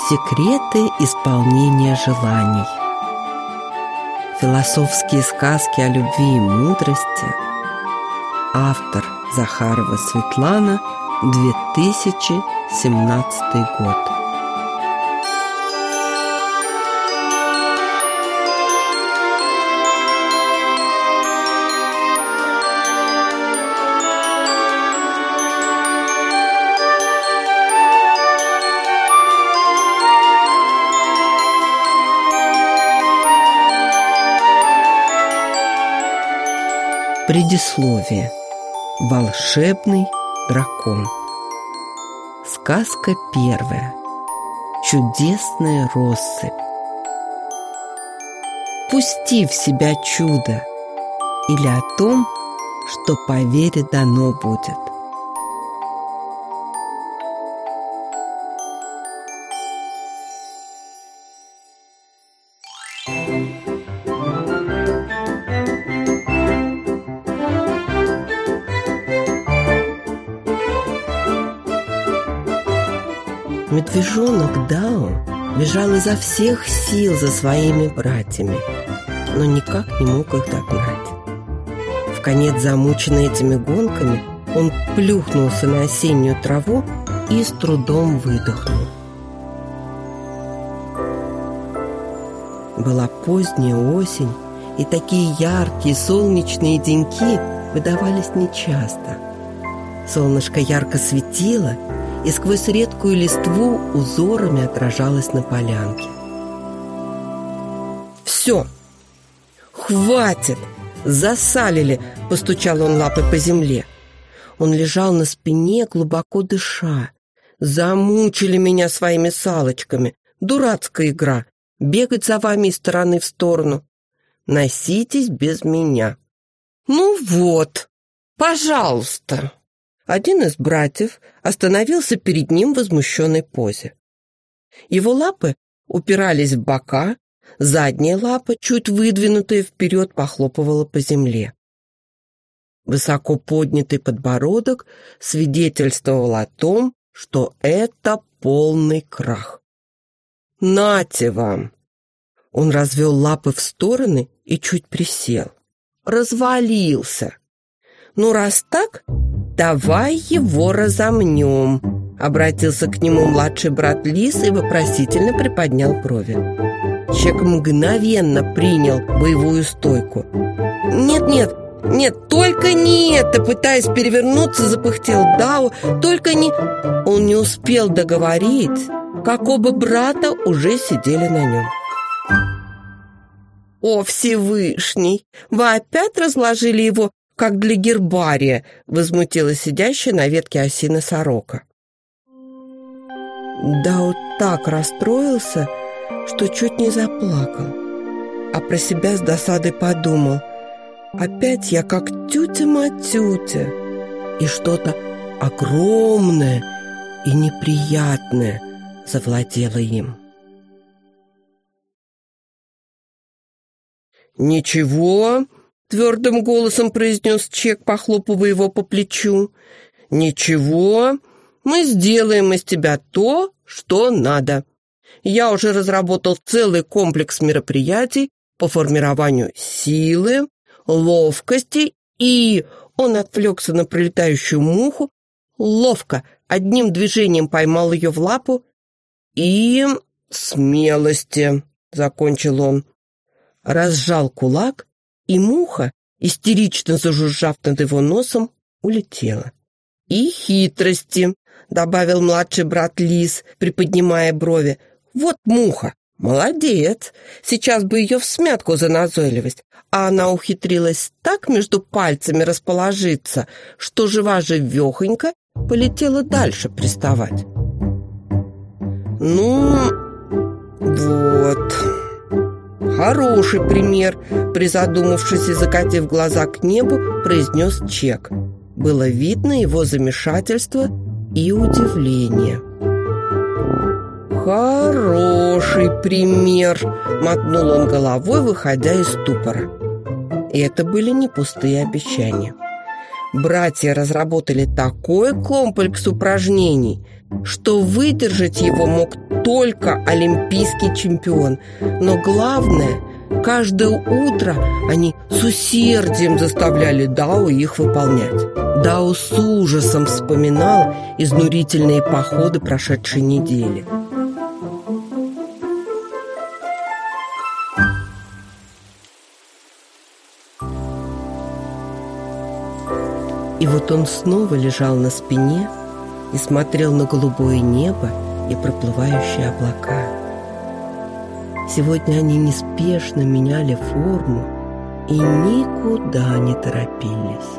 Секреты исполнения желаний. Философские сказки о любви и мудрости. Автор Захарова Светлана, 2017 год. Предисловие. Волшебный дракон. Сказка первая. Чудесная россыпь. Пусти в себя чудо, или о том, что по вере дано будет. Медвежонок Дао бежал изо всех сил за своими братьями, но никак не мог их догнать. Вконец замученный этими гонками, он плюхнулся на осеннюю траву и с трудом выдохнул. Была поздняя осень, и такие яркие солнечные деньки выдавались нечасто. Солнышко ярко светило, и сквозь редкую листву узорами отражалась на полянке. «Все! Хватит! Засалили!» — постучал он лапой по земле. Он лежал на спине, глубоко дыша. «Замучили меня своими салочками! Дурацкая игра! Бегать за вами из стороны в сторону! Носитесь без меня!» «Ну вот! Пожалуйста!» Один из братьев остановился перед ним в возмущенной позе. Его лапы упирались в бока, задняя лапа, чуть выдвинутая вперед, похлопывала по земле. Высоко поднятый подбородок свидетельствовал о том, что это полный крах. «Нате вам!» Он развел лапы в стороны и чуть присел. «Развалился! Ну, раз так, давай его разомнем», — обратился к нему младший брат Лис и вопросительно приподнял брови. Чек мгновенно принял боевую стойку. «Нет, только не это!» — пытаясь перевернуться, запыхтел Дао. «Только не...» Он не успел договорить, как оба брата уже сидели на нем. «О, Всевышний! Вы опять разложили его, как для гербария!» — возмутилась сидящая на ветке осины сорока. Дао так расстроился, что чуть не заплакал, а про себя с досадой подумал: опять я как тютя-матютя, и что-то огромное и неприятное завладело им. «Ничего», — твердым голосом произнес Чек, похлопывая его по плечу. «Ничего, мы сделаем из тебя то, что надо. Я уже разработал целый комплекс мероприятий по формированию силы, ловкости и...» Он отвлекся на пролетающую муху, ловко одним движением поймал ее в лапу. «И смелости», — закончил он. Разжал кулак, и муха, истерично зажужжав над его носом, улетела. «И хитрости», — добавил младший брат Лис, приподнимая брови. «Вот муха, молодец, сейчас бы ее всмятку за назойливость, а она ухитрилась так между пальцами расположиться, что жива-живехонько полетела дальше приставать». «Ну, вот... хороший пример», — призадумавшись и закатив глаза к небу, произнес Чек. Было видно его замешательство и удивление. «Хороший пример», — мотнул он головой, выходя из ступора. И это были не пустые обещания. Братья разработали такой комплекс упражнений, что выдержать его мог только олимпийский чемпион. Но главное, каждое утро они с усердием заставляли Дао их выполнять. Дао с ужасом вспоминал изнурительные походы прошедшей недели. И вот он снова лежал на спине и смотрел на голубое небо и проплывающие облака. Сегодня они неспешно меняли форму и никуда не торопились.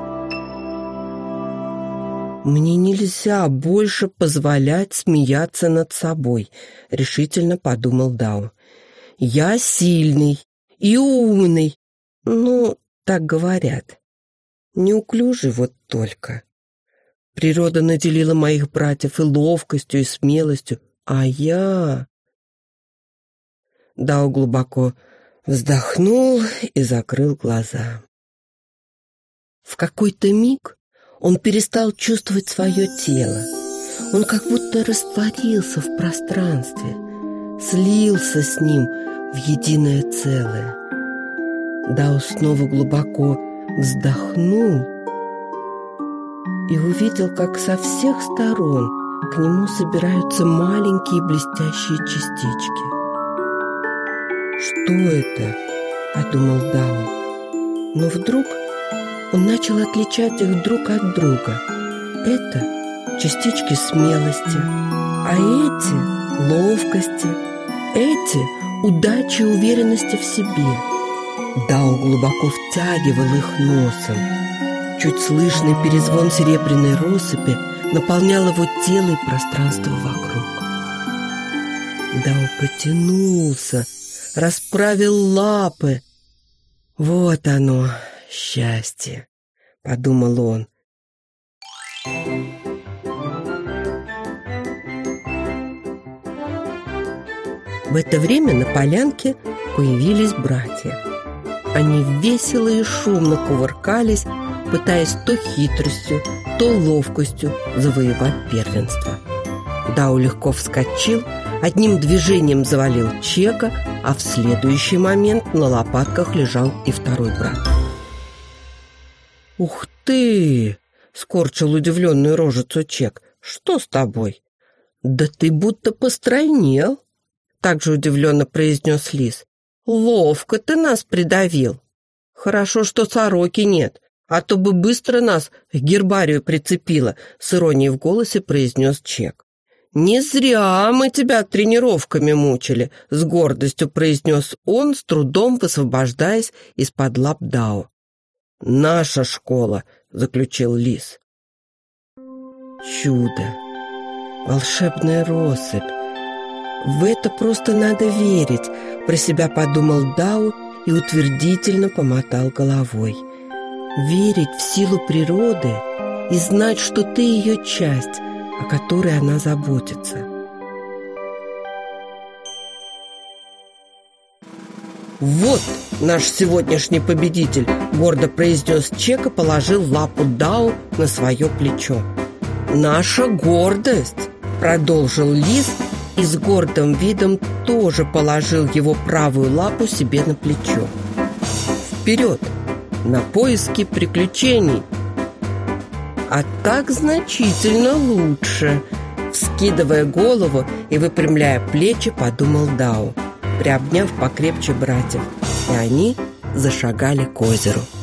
«Мне нельзя больше позволять смеяться над собой», — решительно подумал Дао. «Я сильный и умный, ну, так говорят. Неуклюжий вот только. Природа наделила моих братьев и ловкостью, и смелостью, а я...» Дао глубоко вздохнул и закрыл глаза. В какой-то миг он перестал чувствовать свое тело. Он как будто растворился в пространстве, слился с ним в единое целое. Дао снова глубоко вздохнул и увидел, как со всех сторон к нему собираются маленькие блестящие частички. «Что это?» — подумал Дао. Но вдруг он начал отличать их друг от друга. Это частички смелости, а эти — ловкости, эти — удачи и уверенности в себе. Дао глубоко втягивал их носом. Чуть слышный перезвон серебряной россыпи наполнял его тело и пространство вокруг. Дао потянулся, расправил лапы. «Вот оно, счастье», — подумал он. В это время на полянке появились братья. Они весело и шумно кувыркались, пытаясь то хитростью, то ловкостью завоевать первенство. Дао легко вскочил, одним движением завалил Чека, а в следующий момент на лопатках лежал и второй брат. «Ух ты!» — скорчил удивленную рожицу Чек. «Что с тобой?» «Да ты будто постройнел!» — также удивленно произнес Лис. «Ловко ты нас придавил. Хорошо, что сороки нет, а то бы быстро нас к гербарию прицепило», — с иронией в голосе произнес Чек. «Не зря мы тебя тренировками мучили», — с гордостью произнес он, с трудом высвобождаясь из-под лап Дао. «Наша школа», — заключил Лис. Чудо, волшебная россыпь. В это просто надо верить, про себя подумал Дао и утвердительно помотал головой. Верить в силу природы и знать, что ты ее часть, о которой она заботится. «Вот наш сегодняшний победитель», — гордо произнес Чек и положил лапу Дао на свое плечо. «Наша гордость», — продолжил Лис и с гордым видом тоже положил его правую лапу себе на плечо. «Вперед! На поиски приключений!» «А так значительно лучше», — вскидывая голову и выпрямляя плечи, подумал Дао, приобняв покрепче братьев, и они зашагали к озеру.